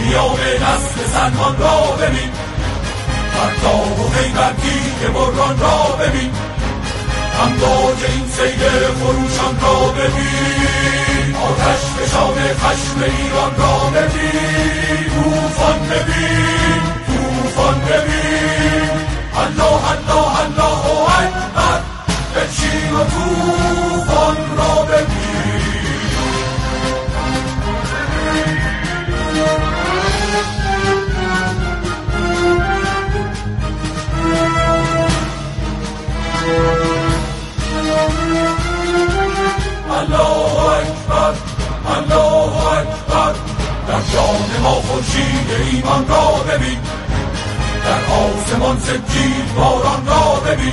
میان نسل زنان را ببین، فردا و پیوندی بران را ببین، امواج این سیل خروشان را ببین، آتش فشان خشم ایران را ببین، طوفان ببین، طوفان ببین، الله الله الله اکبر، بنشین و طوفان را ببین. الله اکبر، الله اکبر، در جان ما خورشید ایمان را ببین، در آسمان سجید باران را ببین،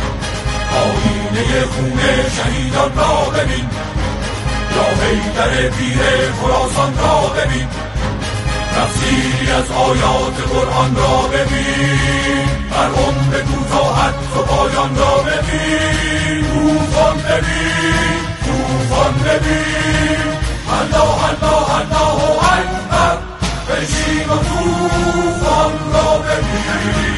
آینه خون شهیدان را ببین، یا حیدر پیر خراسان را ببین، تفسیری از آیات قرآن را ببین، بر عمر کوتاهت و پایان را ببین، طوفان ببین، طوفان ببین، الله الله الله اکبر، بنشین و طوفان را ببین.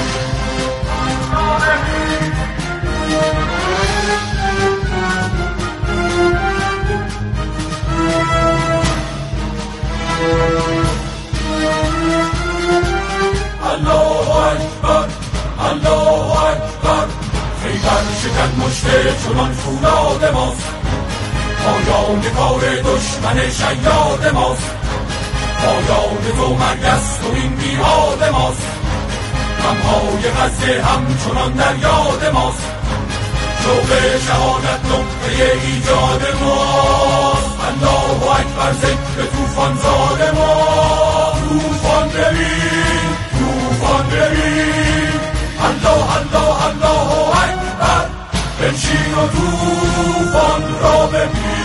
الله اکبر، الله اکبر، خیبر شکن مشت چنان فولاد ماست، پایان کار دشمن شیاد ماست، پایان تو مرگ است و این میعاد ماست، غمهای غزه همچنان در یاد ماست، شوق شهادت نقطه ایجاد ماست، الله اکبر ذکر طوفان زاد ماست، طوفان ببین، طوفان ببین، الله الله الله اکبر، بنشین و طوفان را ببین.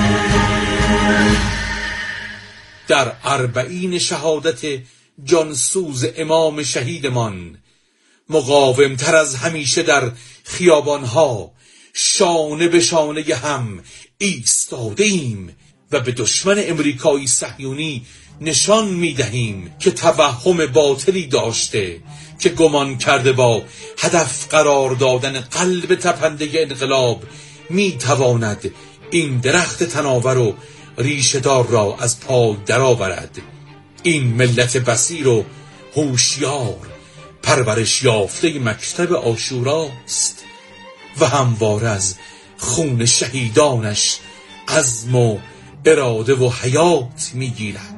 در اربعین شهادت جانسوز امام شهیدمان مقاومتر از همیشه در خیابانها شانه به شانه هم ایستاده ایم و به دشمن امریکایی صهیونی نشان می‌دهیم که توهم باطلی داشته که گمان کرده با هدف قرار دادن قلب تپنده انقلاب می‌تواند این درخت تناور و ریشه‌دار را از پای درآورد. این ملت بصیر و هوشیار پرورش یافته مکتب عاشوراست و همواره از خون شهیدانش عزم و اراده و حیات می‌گیرد.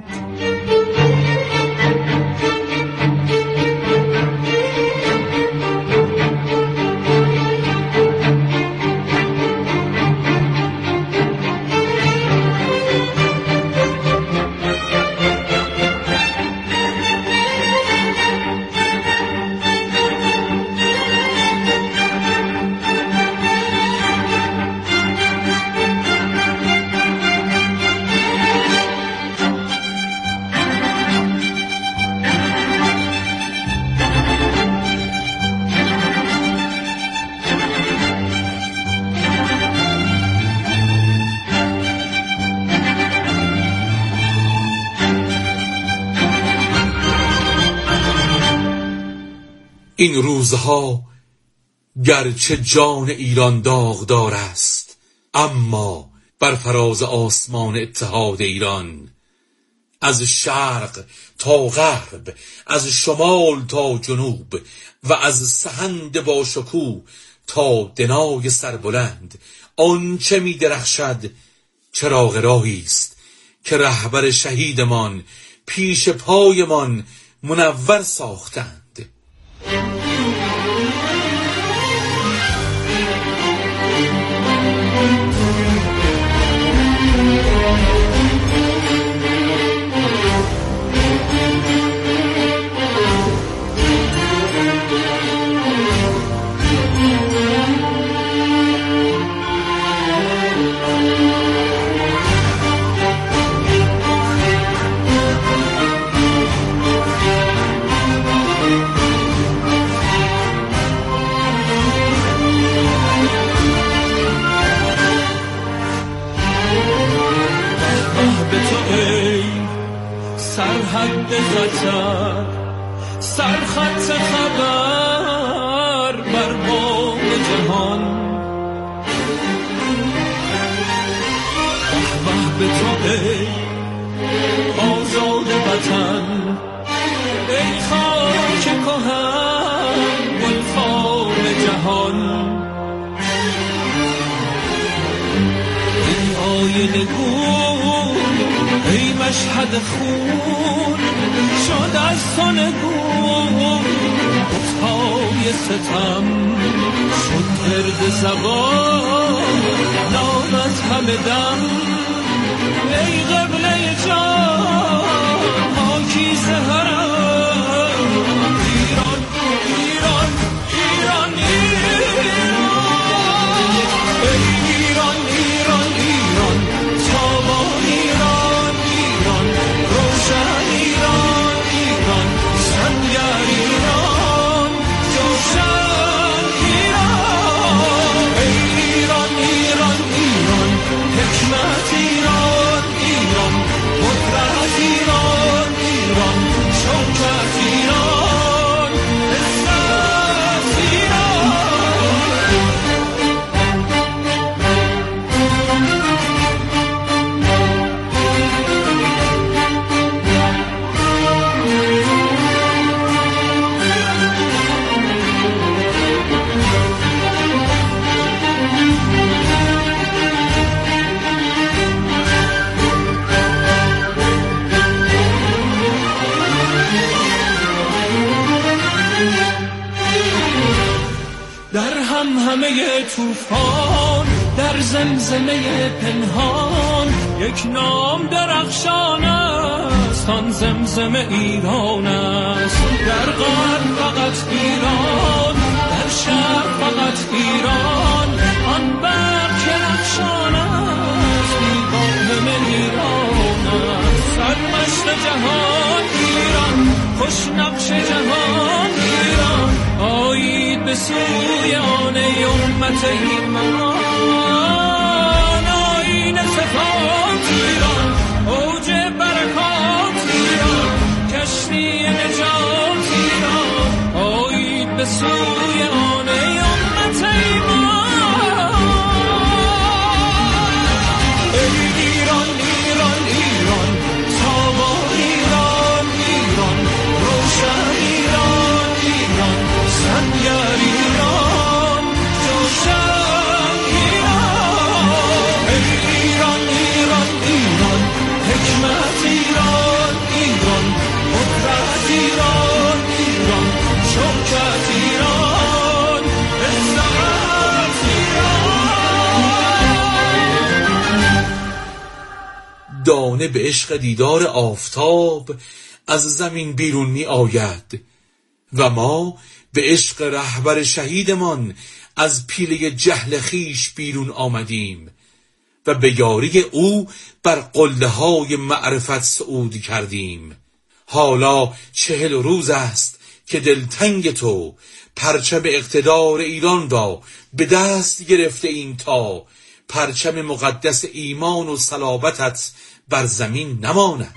این روزها گرچه جان ایران داغدار است، اما بر فراز آسمان اتحاد ایران، از شرق تا غرب، از شمال تا جنوب و از سهند با شکوه تا دنای سربلند، آنچه می درخشد چراغ راهی است که رهبر شهیدمان پیش پایمان منور ساختند. سرحد خطر، سرخط خبر بر بام جهان. وحوه به تو ای آزاد وطن، ای خاک کهن گلفام جهان. ای آینه گون، ای مشهد خون، شد از تو نگون بت‌های ستم. شد گرد زبان نام از همه دم، ای قبله جان پاکیزه حرم. ایران ایران ایران ایران، ای ایران ایران ایران، تابان ایران ایران، روشن ایران ایران، سنگر ایران، جوشن ایران. ای ایران ایران ایران، حکمت ایران ایران، قدرت ایران ایران، شوکت ایران، عزت ایران. در همهمه طوفان، در زمزمه پنهان، یک نام درخشان است، آن زمزمه ایران است. در غرب فقط ایران، در شرق فقط ایران، آن برق که رخشان است، بیگانه ایران است. سرمشق جهان ایران، خوش نقش جهان ایران، آیید به سوی آن ای امت ایمان. آیین صفات ایران، اوج برکات ایران، کشتی نجات ایران، آیید به سوی آن ای امت ایمان. ای ایران ایران ایران، تابان ایران ایران، روشن ایران ایران، سنگر ایران، جوشن ایران. ای ایران ایران ایران، حکمت ایران ایران، قدرت ایران ایران، شوکت ایران، عزت ایران. دانه به عشق دیدار آفتاب از زمین بیرون می آید و ما به عشق رهبر شهیدمان از پیله جهل خیش بیرون آمدیم و به یاری او بر قله های معرفت صعود کردیم. حالا 40 روز است که دلتنگ تو پرچم اقتدار ایران را به دست گرفته ایم تا پرچم مقدس ایمان و صلابتت بر زمین نماند.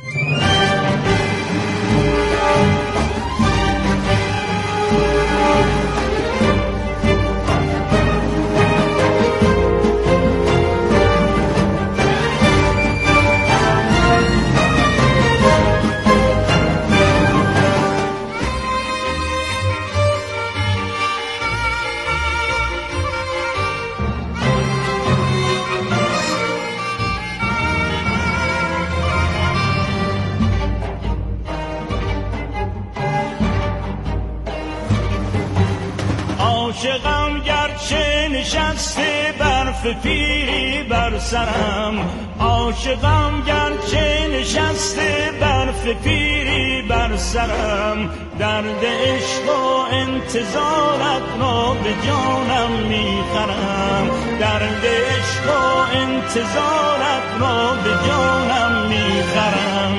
عاشقم گرچه نشسته برف پیری بر سرم، عاشقم گرچه نشسته برف پیری بر سرم، درد عشق و انتظارت را به جانم میخرم، درد عشق و انتظارت را به جانم میخرم.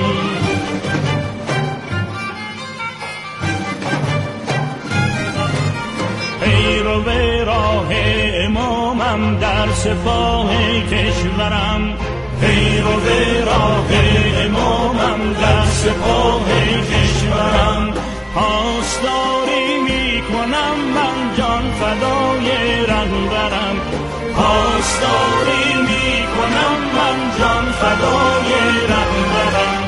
پیرو به راه امامم در سپاه کشورم، پیرو به راه امامم در سپاه کشورم. پاسداری میکنم من جان فدای رهبرم، پاسداری میکنم من جان فدای رهبرم.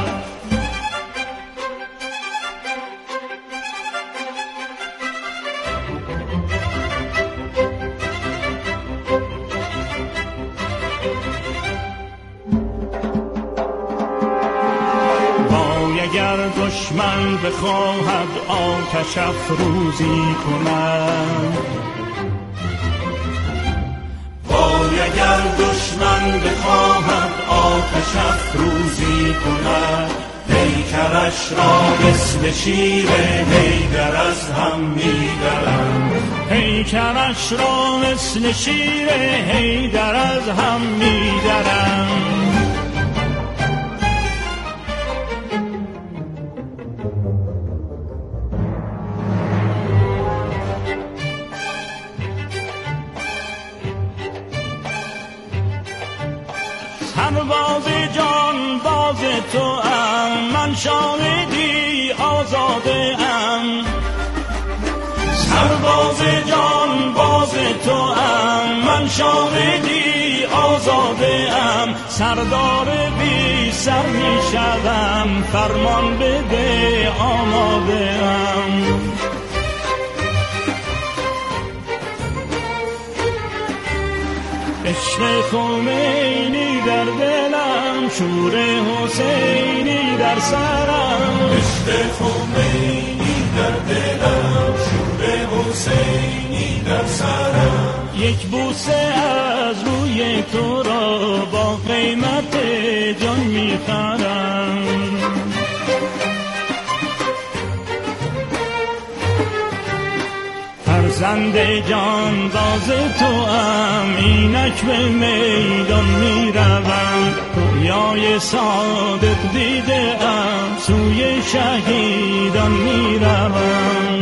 دشمن بخواهد آتش افروزی کند، وای اگر دشمن بخواهد آتش افروزی کند، پیکرش را مثل شیر حیدر از هم می‌درم، پیکرش را مثل شیر حیدر از هم می‌درم. سرباز جان باز تو ام، من شاهدی آزاده ام، سرباز جان باز تو ام، من شاهدی آزاده ام. سردار بی سر می شدم، فرمان بده آماده ام. عشق خمینی در دلم، شور حسینی در سرم، عشق خمینی در دلم، شور حسینی در سرم. یک بوسه از روی تو را با قیمت جان میخرم، فرزند جان باز تو ام، اینک به میدان میروم. رویای صادق دیده ام، سوی شهیدان میروم.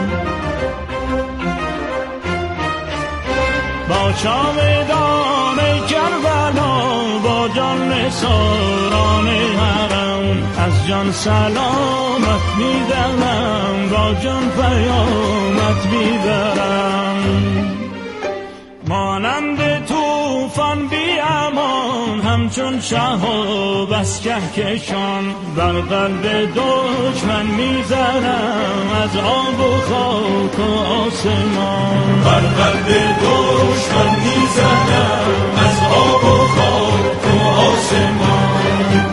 با چاودان کربلا، با جان نثاران حرم، از جان سلامت میدم، با جان پیامت میبرم. مانند طوفان بی امان، همچون شهاب از کهکشان، بر قلب دشمن میزنم، از آب و خاک و آسمان، بر قلب دشمن میزنم، از آب و خاک و آسمان.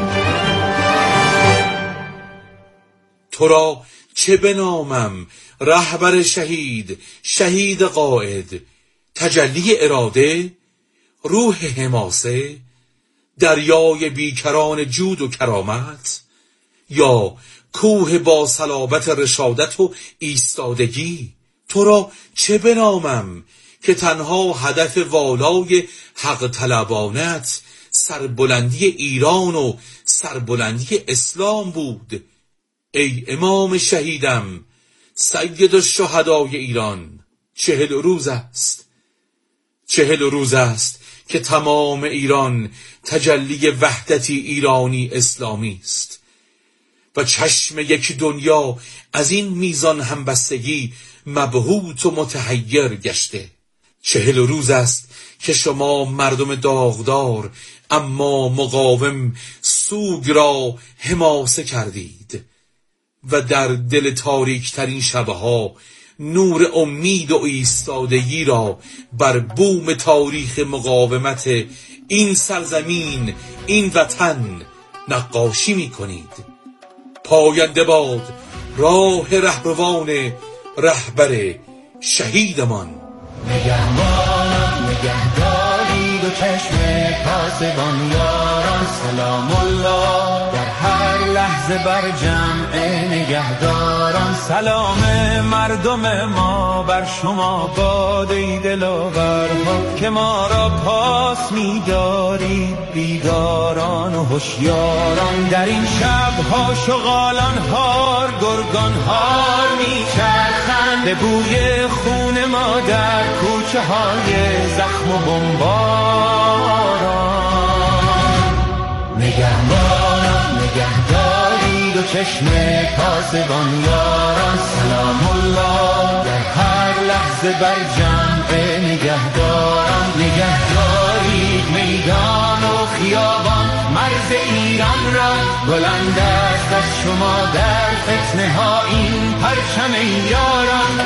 تو را چه بنامم رهبر شهید، شهید قائد، تجلی اراده، روح حماسه، دریای بیکران جود و کرامت، یا کوه با صلابت رشادت و ایستادگی؟ تو را چه بنامم که تنها هدف والای حق طلبانت سربلندی ایران و سربلندی اسلام بود؟ ای امام شهیدم، سید الشهدای ایران، 40 روز است، 40 روز است که تمام ایران تجلی وحدتی ایرانی اسلامی است و چشم یک دنیا از این میزان همبستگی مبهوت و متحیر گشته. 40 روز است که شما مردم داغدار اما مقاوم سوگ را حماسه کردید و در دل تاریکترین شبها نور امید و ایستادگی را بر بوم تاریخ مقاومت این سرزمین، این وطن نقاشی می کنید. پاینده باد راه رهروان رهبر شهیدمان. نگهبانم نگهداری دو چشم پاسبان یاران، سلام الله در هر لحظه بر جمع نگهداران. سلام مردم ما بر شما باد ای دلاورها، که ما را پاس می‌دارید بیداران و هوشیاران. در این شب‌ها شغالان هار گرگان هار می‌چرخند، به بوی خون ما در کوچه های زخم و بمباران. نگهبانم نگهدارید و چشم پاسبان یاران سلام الله در هر لحظه بر جمع نگهداران نگهدارید میدان و خیابان مرز ایران را بلند است از شما در فتنه ها این پرچم یاران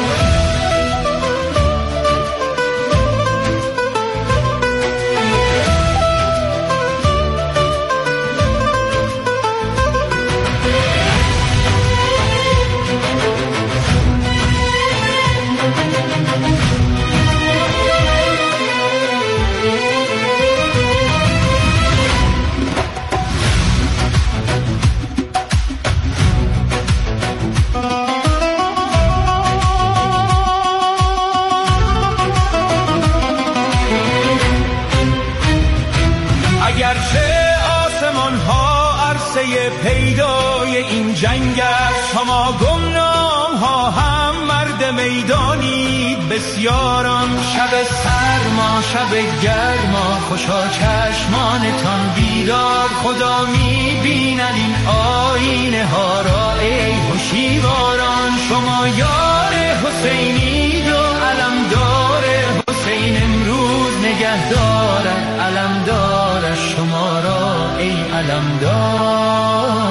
پیدای این جنگ است شما گمنام ها هم مرد میدانید بسیاران شب سرما شب گرما خوشا چشمانتان بیدار خدا می‌بیند این آینه ها را ای هوشیواران شما یار حسینید و علمدار حسین امروز نگهدارد علمدار شما را ای علمدار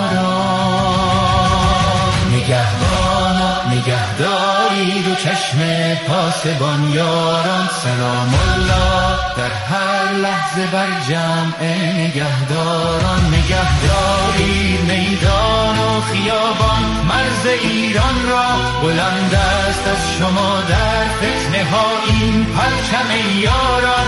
نگهدارید و چشم پاسبان یاران سلام الله در هر لحظه بر جمع نگهداران نگهدارید میدان و خیابان مرز ایران را بلند است از شما در فتنه ها این پرچم یاران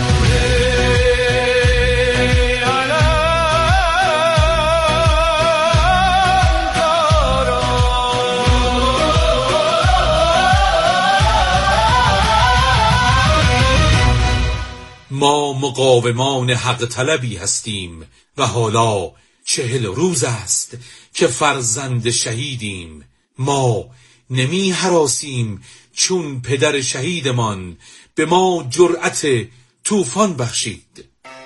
ما مقاومان حق طلبی هستیم و حالا 40 روز است که فرزند شهیدیم ما نمی هراسیم چون پدر شهیدمان به ما جرأت طوفان بخشید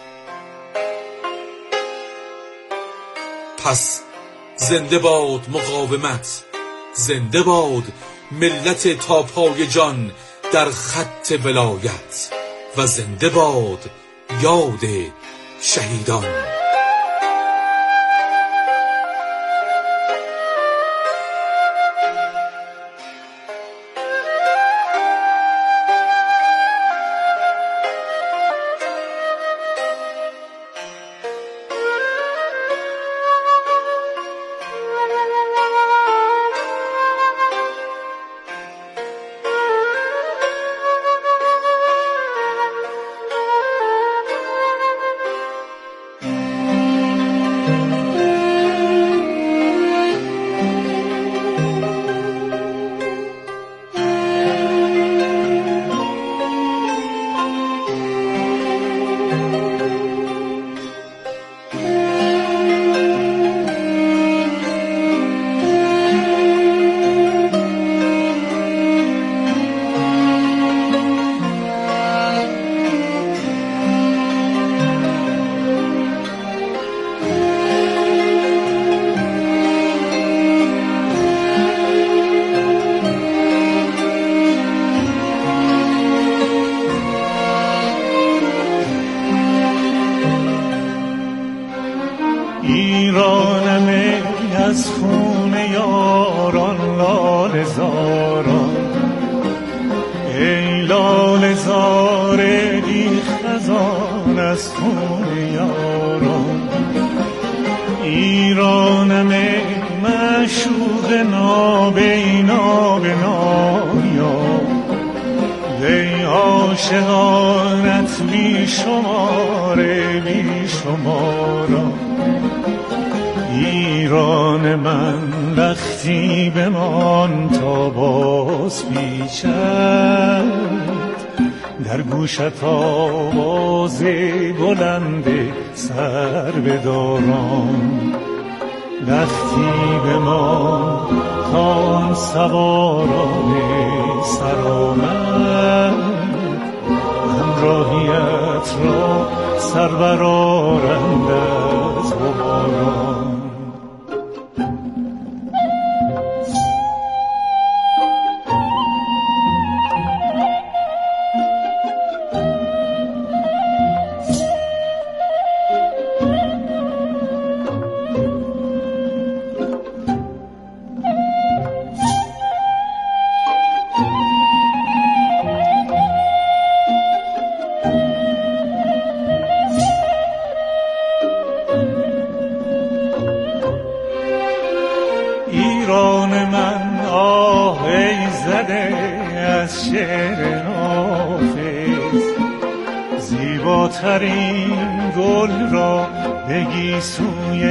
پس زنده باد مقاومت زنده باد ملت تا پای جان در خط ولایت و زنده باد یاد شهیدان از خون یاران لاله زاران ای لاله زار بی خزان از خون یاران ایرانم ای معشوق نابینا به نایا ای عاشقانت بی شماره بی شمارا ایران من وقتی بمان تا باز پیچد در گوشت آواز بلند سر بداران وقتی بمان تا سواران سرآمد همراهیت را سر برآرند از غباران از شعر حافظ، زیباترین گل را بگی سوی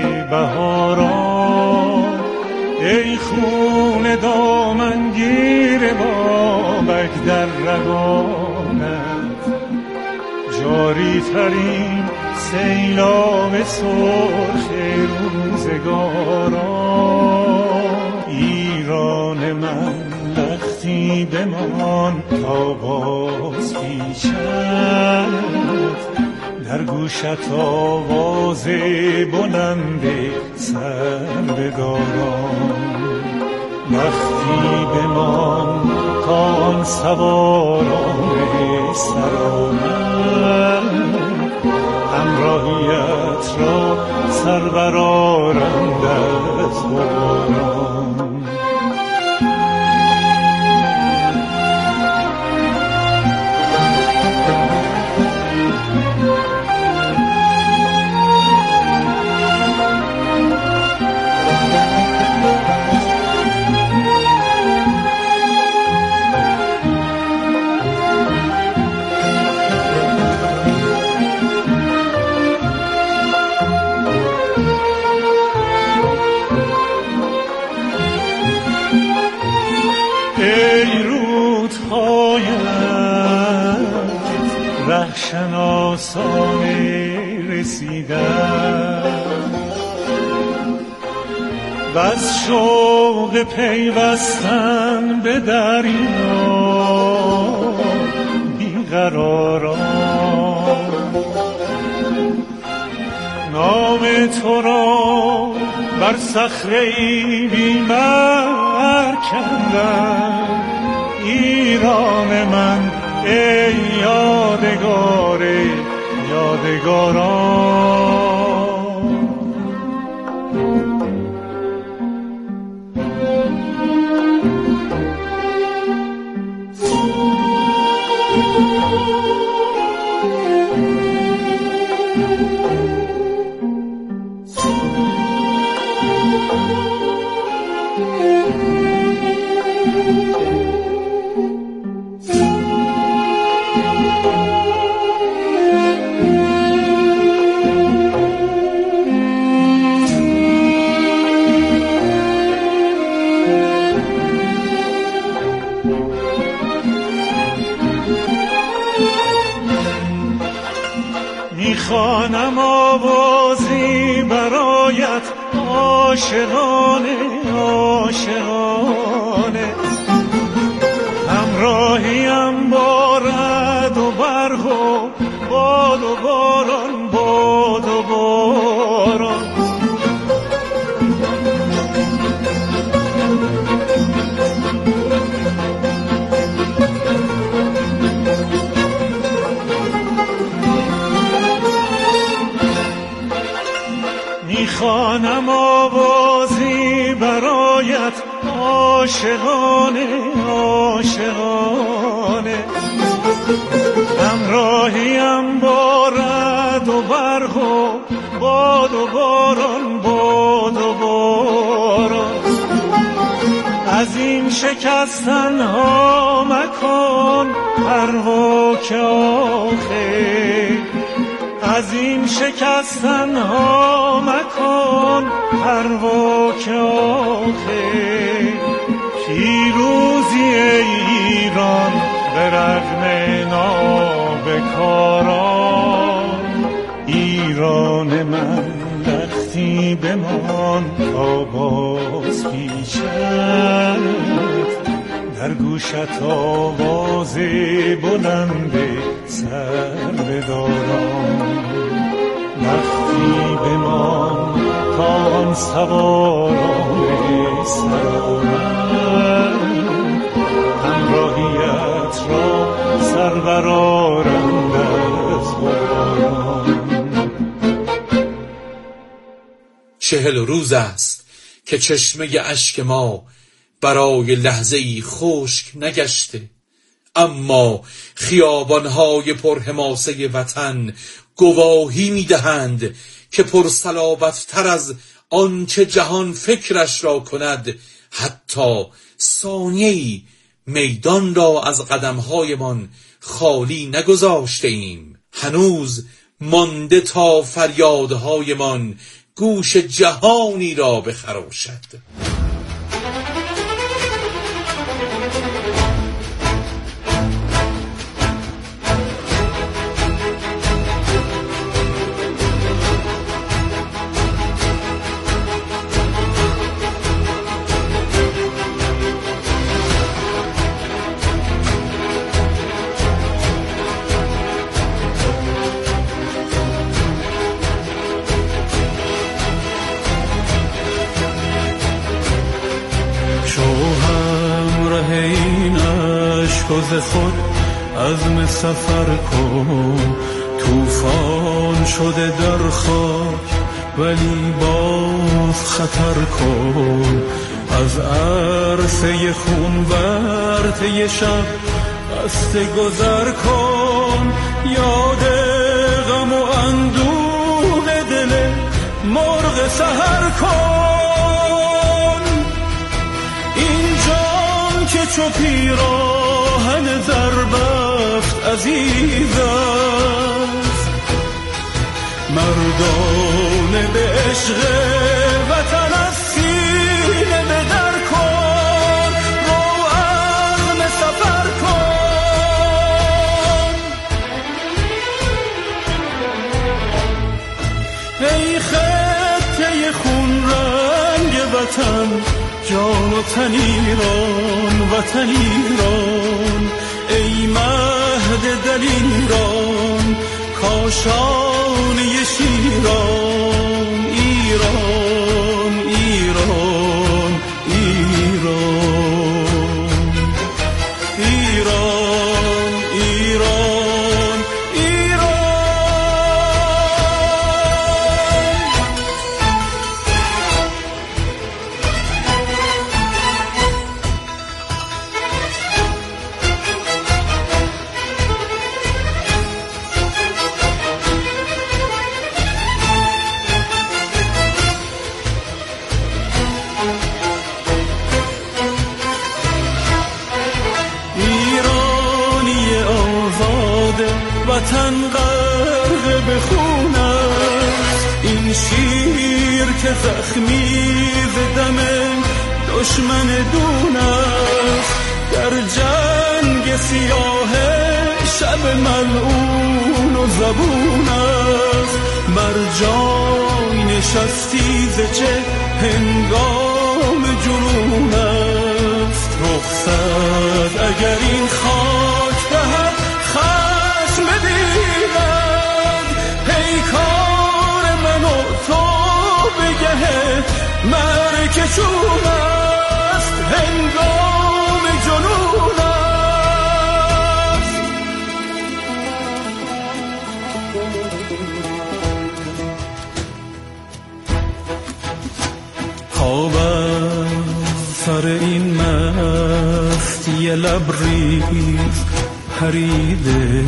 بهاران. ای خون دامنگیر بابک در رگانت، جاری ترین سیلاب سرخ روزگاران. ایران من لختی بمان تا باز پیشت، در گوشت آواز بلند سربداران. لختی بمان تا آن سواران سرآمد، همراهیت را سربرارند از باران. ای رودهایت رهشناسان رسیدن، وز شوق پیوستن به دریا بیقراران. نام تو را بر صخره‌ای بی‌مر کندن، ایران من ای یادگار یادگاران. میخوانم آوازی برایت عاشقانه عاشقانه، همراهیم با رعد و برق و باد و باران باد و باران. میخوانم آوازی برایت عاشقانه عاشقانه، همراهیم با رعد و برق و باد و باران باد و باران. از این شکستن ها مکن پروا که آخر، از این شکستن ها مکن پروا که آخر. پیروزی ایران به رغم نابکاران. ایران من لختی بمان تا باز پیشت، در گوشت آواز بلند سربداران. لختی بمان تا آن سواران سرآمد، همراهیت را سربرارند از باران. 40 روز است که چشمه اشک ما برای لحظه‌ای خشک نگشته، اما خیابان‌های پرحماسه وطن گواهی می‌دهند که پرصلابت‌تر از آنچه جهان فکرش را کند حتی ثانیه‌ای میدان را از قدمهایمان خالی نگذاشته ایم. هنوز مانده تا فریادهایمان گوش جهانی را بخراشد. ز خود عزم سفر کن، طوفان شده در خاک ولی باز خطر کن. از عرصه خون ورطه شب قصد گذر کن، یاد غم و اندوه دل مرغ سحر کن. این جان که چو پیراهن زربفت عزیز است، مردانه به عشق وطن از سینه به در کن، رو عزم سفر کن. ای خطه خون رنگ وطن، جان و تن ایران، وطن ایران. ای مهد دل ایران، کاشانه شیران. ایران ایران ایران ایران ایران وطن غرق به خون است، این شیر که زخمی ز دم دشمن دون است. در جنگ سیاه شب ملعون و زبون است، بر جای نشستی ز چه هنگام جنون است. رخصت اگر این خاک دهد خشم ببیند، پیکار من و تو بگه مرگ چون است، هنگام جنون است. خواب سر این مستی لبریز پریده،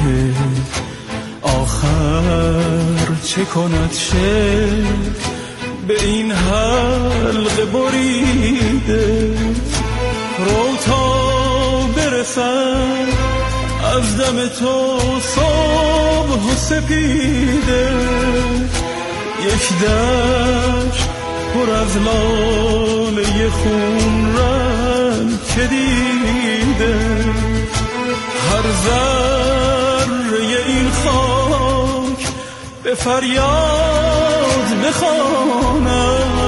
آخر چه کند شکل به این حلقه بریده. رو تا برسد از دم تو صبح و سپیده، یک دشت پر از لاله خون رنگ که دیده. هر ذره این خاک به فریاد بخواند،